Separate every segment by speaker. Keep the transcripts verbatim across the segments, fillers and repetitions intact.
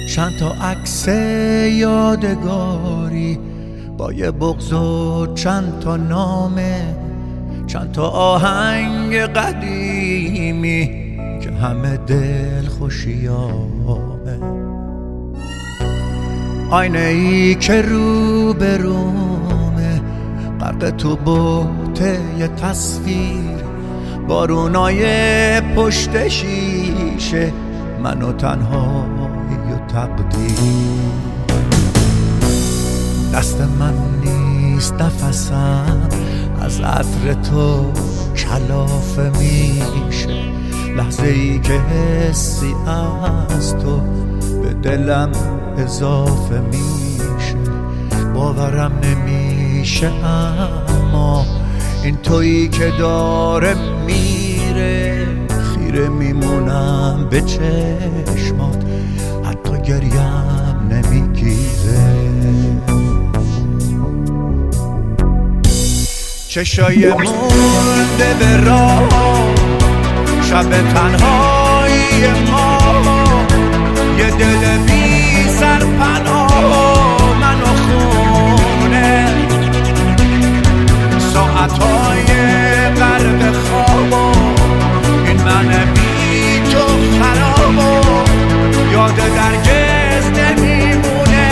Speaker 1: چند تا عکس یادگاری با یه بغض و چند تا نامه، چند تا آهنگ قدیمی که همه دل خوشیامه. آینه ای که رو به رومه، غرق تو بوته یه تصویر، بارونای پشت شیشه، من و تنهایی و تقدیر. دست من نیست نفسم، از عطر تو کلافه میشه، لحظه ای که حسی از تو به دلم اضافه میشه. باورم نمیشه اما این تویی که داره میره، خیره میمونم به چشمات، حتی گریم نمیگیره. چشای مرده به راه، شب تنهایی ما، یه دل بی سرپناه، من و خونه، ساعتهای غرق خواب، این من بی تو خراب، یاد درگز نمیمونه.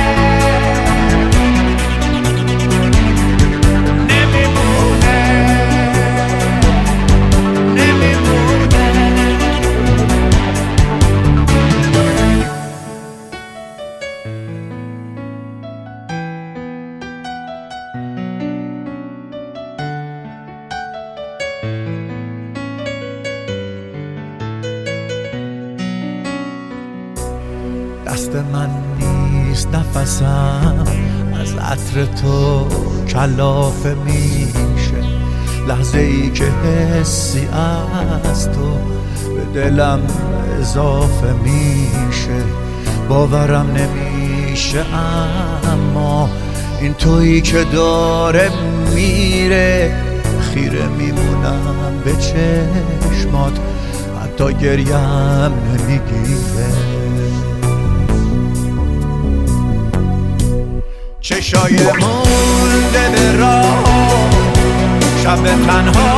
Speaker 1: دست من نیست نفسم، از عطر تو کلافه میشه، لحظه ای که حسی از تو به دلم اضافه میشه. باورم نمیشه اما این تویی که داره میره، خیره میمونم به چشمات، حتی گریم نمیگیره. چشای مونده به راه، شب تنها